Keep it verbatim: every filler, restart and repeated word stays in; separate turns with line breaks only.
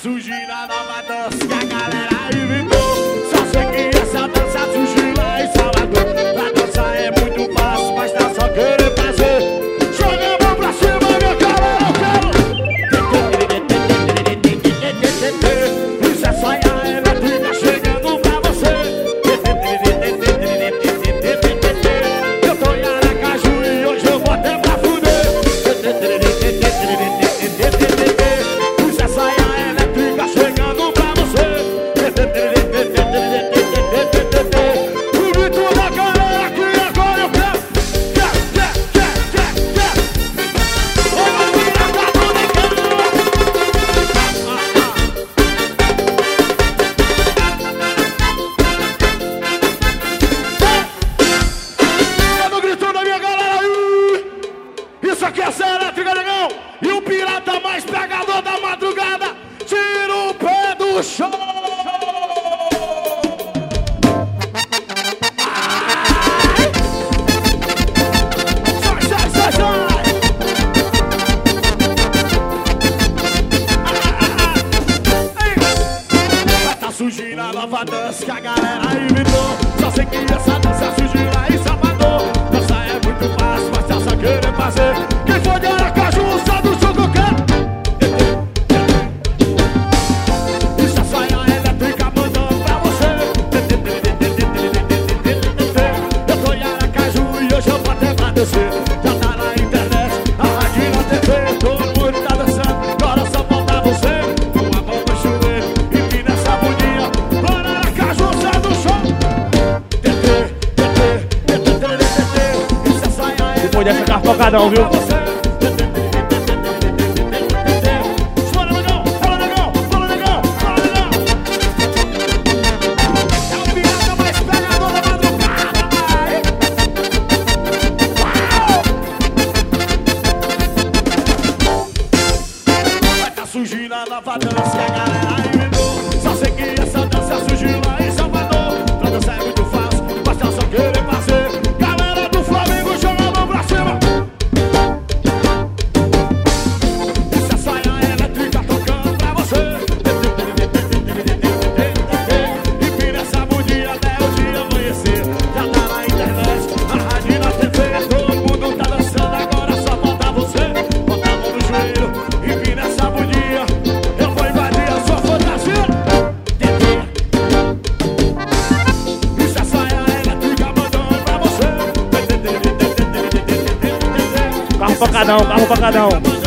surgindo a nova dança que a galera inventou. Só sei que essa dança surgiu lá em Salvador. A dança é muito fácil, mas tá só querer fazer. Joga a mão pra cima, minha galera, eu quero. Isso é saia elétrica chegando pra você. Eu tô em Aracaju e hoje eu vou até pra fuder. Isso é saia elétrica chegando pra você. O grito da galera aqui agora eu quero. Quer, quer, quer, quer, quer. Olha a minha gata legal. Tá no grito da minha galera aí. Isso aqui é saia elétrica legal. E o pirata mais pegador da madrugada tira o pé do chão. Sai, sai, sai, sai. Vai tá surgindo a nova dança que a galera inventou. Só sei que essa dança surgiu lá em Salvador. Dança é muito fácil, mas tá só querer fazer. Quem for de Aracaju sabe o som que eu quero. Isso é saia elétrica mandando pra você. Eu tô em Aracaju e hoje eu vou até pra descer. Já tá na internet, a rádio na T V. Todo mundo tá dançando, agora só falta você. Com a mão no chuveiro e vim nessa bundinha. Bora Aracaju, sai do chão. Isso é saia elétrica.
Depois dessa cartocadão, viu?
Fala, negão, fala, negão, fala, negão, fala, negão. É o pirata mais pegador da madrugada. Uau! Vai tá surgindo a nova dança que a galera inventou. Só sei que essa dança surgiu lá em Salvador. Pra dançar é muito fácil, basta só querer fazer. Galera do Flamengo, joga a mão pra cima. Isso é saia elétrica tocando pra você. E vira essa bundinha até o dia amanhecer. Já tá na internet, a rádio na T V. Todo mundo tá dançando, agora só falta você. Bota a mão no joelho e vira essa bundinha. Eu vou invadir a sua fantasia. Isso é saia elétrica mandando pra você.
Carro pancadão, carro pancadão.